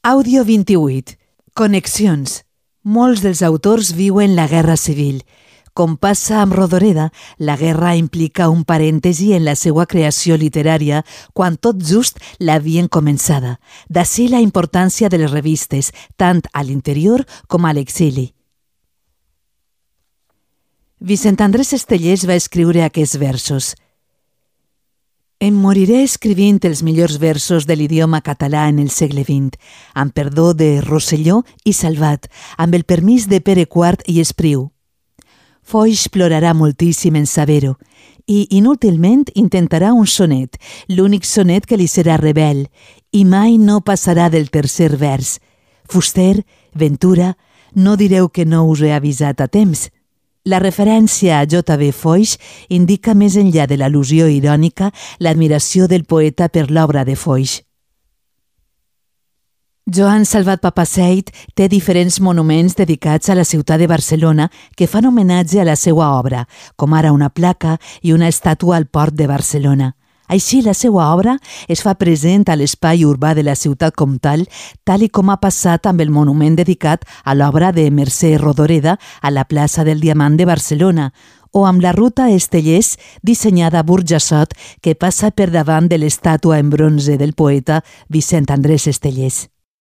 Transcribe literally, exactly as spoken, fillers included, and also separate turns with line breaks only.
Àudio vint-i-vuit. Connexions. Molts dels autors viuen la guerra civil. Com passa amb Rodoreda, la guerra implica un parèntesi en la seva creació literària quan tot just l'havien començada. D'ací la importància de les revistes, tant a l'interior com a l'exili. Vicent Andrés Estellés va escriure aquests versos. Em moriré escrivint els millors versos de l'idioma català en el segle vint, amb perdó de Rosselló i Salvat, amb el permís de Pere quart i Espriu. Foix plorarà moltíssim en saber-ho i inútilment intentarà un sonet, l'únic sonet que li serà rebel, i mai no passarà del tercer vers. Fuster, Ventura, no direu que no us he avisat a temps. La referència a J V Foix indica més enllà de l'al·lusió irònica l'admiració del poeta per l'obra de Foix. Joan Salvat Papasseit té diferents monuments dedicats a la ciutat de Barcelona que fan homenatge a la seva obra, com ara una placa i una estàtua al port de Barcelona. Així, la seva obra es fa present a l'espai urbà de la ciutat com tal, tal i com ha passat amb el monument dedicat a l'obra de Mercè Rodoreda a la plaça del Diamant de Barcelona, o amb la ruta Estellés dissenyada a Burjassot que passa per davant de l'estàtua en bronze del poeta Vicent Andrés Estellés.